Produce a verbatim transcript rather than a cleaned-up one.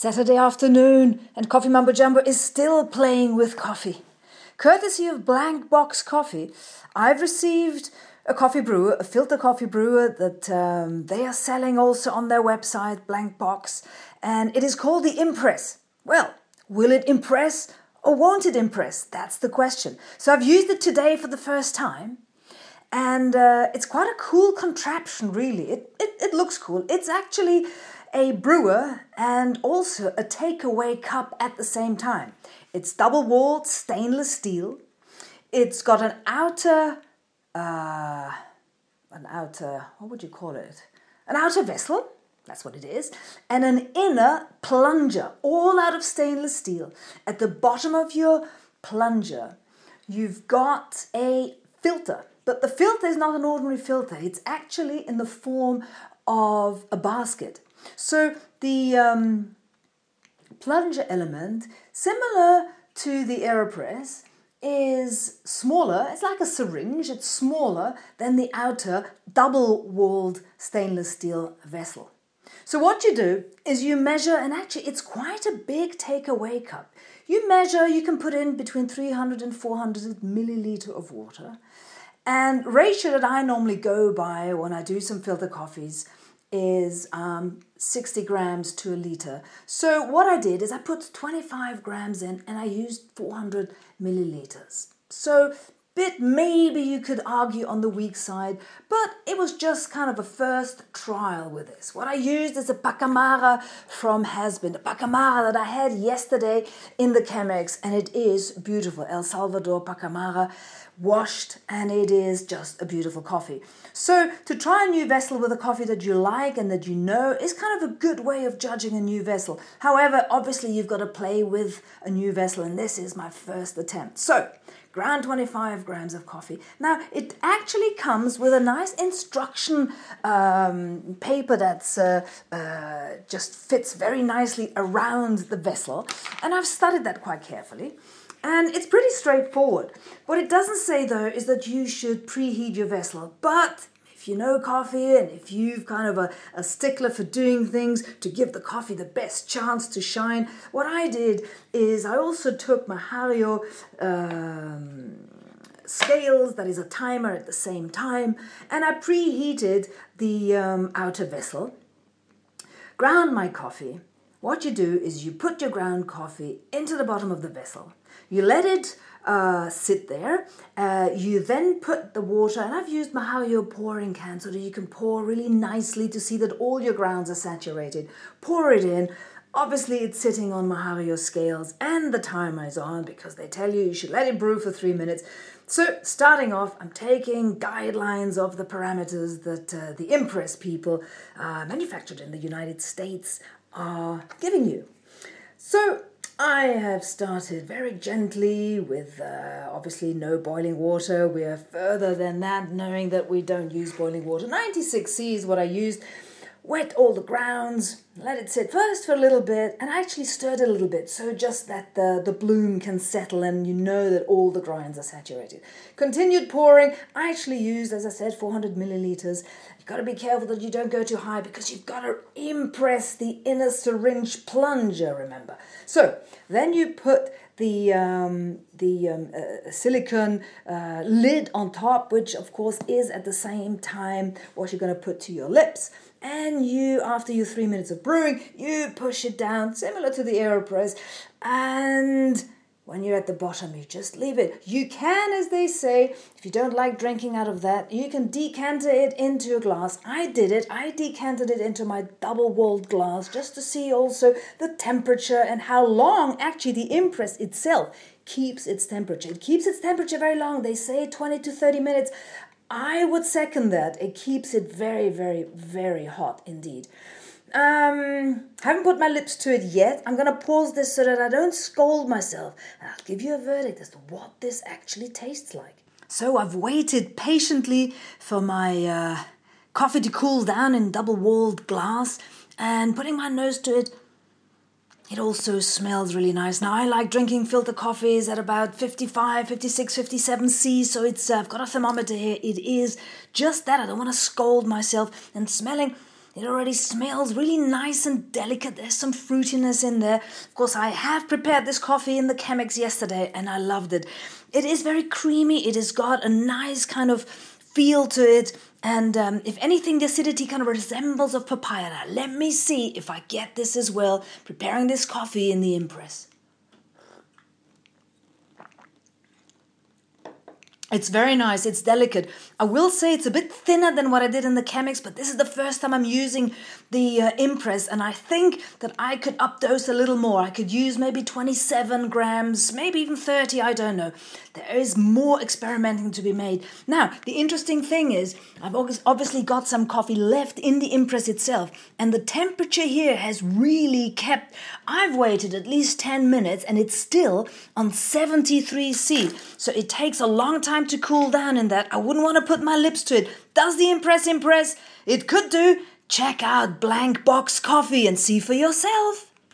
Saturday afternoon, and Coffee Mumbo Jumbo is still playing with coffee. Courtesy of Blank Box Coffee, I've received a coffee brewer, a filter coffee brewer that um, they are selling also on their website, Blank Box, and it is called the Impress. Well, will it impress or won't it impress? That's the question. So I've used it today for the first time, and uh, it's quite a cool contraption, really. It, it, it looks cool. It's actually a brewer and also a takeaway cup at the same time. It's double-walled stainless steel. It's got an outer, uh, an outer, what would you call it? An outer vessel, that's what it is, and an inner plunger, all out of stainless steel. At the bottom of your plunger, you've got a filter, but the filter is not an ordinary filter. It's actually in the form of a basket. So the um, plunger element, similar to the AeroPress, is smaller. It's like a syringe. It's smaller than the outer double-walled stainless steel vessel. So what you do is you measure, and actually it's quite a big takeaway cup. You measure, you can put in between three hundred and four hundred milliliter of water. And ratio that I normally go by when I do some filter coffees is um, sixty grams to a liter. So what I did is I put twenty-five grams in and I used four hundred milliliters. So bit maybe you could argue on the weak side, but it was just kind of a first trial with this. What I used is a Pacamara from Has-Been, a Pacamara that I had yesterday in the Chemex, and it is beautiful. El Salvador Pacamara, washed, and it is just a beautiful coffee. So to try a new vessel with a coffee that you like and that you know is kind of a good way of judging a new vessel. However, obviously you've got to play with a new vessel, and this is my first attempt. So ground twenty-five grams of coffee. Now, it actually comes with a nice instruction um, paper that's uh, uh, just fits very nicely around the vessel, and I've studied that quite carefully. And it's pretty straightforward. What it doesn't say, though, is that you should preheat your vessel. But if you know coffee and if you've kind of a, a stickler for doing things to give the coffee the best chance to shine, what I did is I also took my Hario um, scales, that is a timer at the same time, and I preheated the um, outer vessel, ground my coffee. What you do is you put your ground coffee into the bottom of the vessel. You let it uh, sit there. Uh, you then put the water, and I've used my Hario pouring can so that you can pour really nicely to see that all your grounds are saturated. Pour it in. Obviously, it's sitting on my Hario scales, and the timer is on because they tell you you should let it brew for three minutes. So, starting off, I'm taking guidelines of the parameters that uh, the Impress people, uh, manufactured in the United States, are giving you. So I have started very gently with uh, obviously no boiling water. We are further than that, knowing that we don't use boiling water. ninety-six C is what I used. Wet all the grounds, let it sit first for a little bit, and I actually stirred it a little bit, so just that the, the bloom can settle and you know that all the grinds are saturated. Continued pouring. I actually used, as I said, four hundred milliliters. You've got to be careful that you don't go too high because you've got to impress the inner syringe plunger, remember. So then you put the um, the um, uh, silicone uh, lid on top, which of course is at the same time what you're going to put to your lips. And you, after your three minutes of brewing, you push it down, similar to the AeroPress. And when you're at the bottom, you just leave it. You can, as they say, if you don't like drinking out of that, you can decanter it into a glass. I did it. I decanted it into my double-walled glass just to see also the temperature and how long actually the Impress itself keeps its temperature. It keeps its temperature very long. They say twenty to thirty minutes. I would second that. It keeps it very, very, very hot indeed. Um, haven't put my lips to it yet. I'm going to pause this so that I don't scold myself. And I'll give you a verdict as to what this actually tastes like. So I've waited patiently for my uh, coffee to cool down in double-walled glass, and putting my nose to it, it also smells really nice. Now, I like drinking filter coffees at about fifty-five, fifty-six, fifty-seven C, so it's uh, I've got a thermometer here. It is just that. I don't want to scold myself. And smelling, It already smells really nice and delicate. There's some fruitiness in there. Of course, I have prepared this coffee in the Chemex yesterday and I loved it. It is very creamy. It has got a nice kind of feel to it. And um, if anything, the acidity kind of resembles of papaya. Now, let me see if I get this as well, preparing this coffee in the Impress. It's very nice. It's delicate. I will say it's a bit thinner than what I did in the Chemex, but this is the first time I'm using the uh, Impress, and I think that I could updose a little more. I could use maybe twenty-seven grams, maybe even thirty, I don't know. There is more experimenting to be made. Now, the interesting thing is, I've obviously got some coffee left in the Impress itself, and the temperature here has really kept. I've waited at least ten minutes, and it's still on seventy-three C, so it takes a long time to cool down in that. I wouldn't want to put my lips to it. Does the Impress impress? It could do. Check out Blank Box Coffee and see for yourself.